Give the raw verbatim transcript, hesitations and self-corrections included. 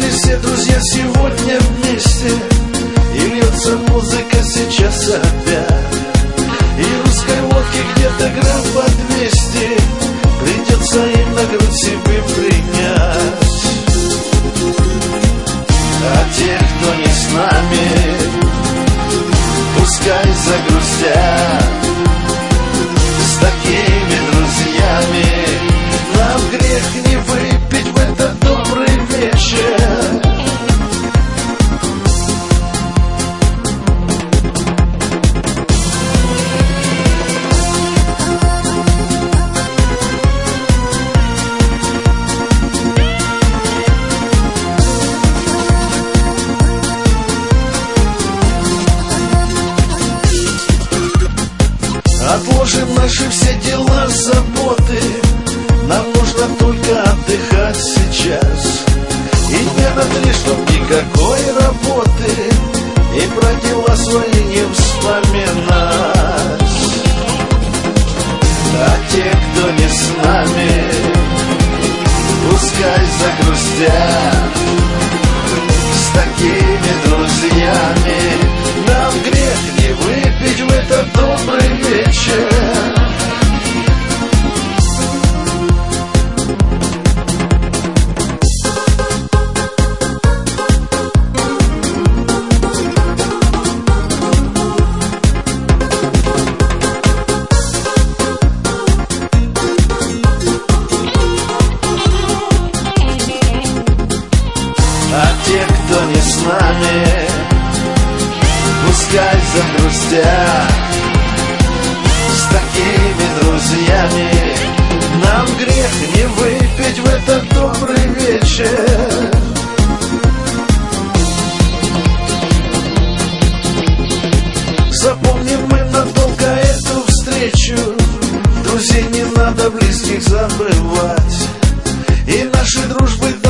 ли все друзья сегодня вместе? И льется музыка сейчас опять, и русской водки где-то грамм по двести придется им на грудь себе принять. А те, кто не с нами, пускай загрустят. С такими друзьями нам грех не выпить в этот добрый вечер. Отложим наши все дела, заботы. Нам нужно только отдыхать сейчас. И дня на три, чтоб никакой работы, и про дела свои не вспоминать. А те, кто не с нами, пускай загрустят. С такими друзьями нам грех не выпить в этот добрый вечер. А те, кто не с нами, пускай загрустят. С такими друзьями нам грех не выпить в этот добрый вечер. Запомним мы надолго эту встречу. Друзей не надо близких забывать, и наши дружбы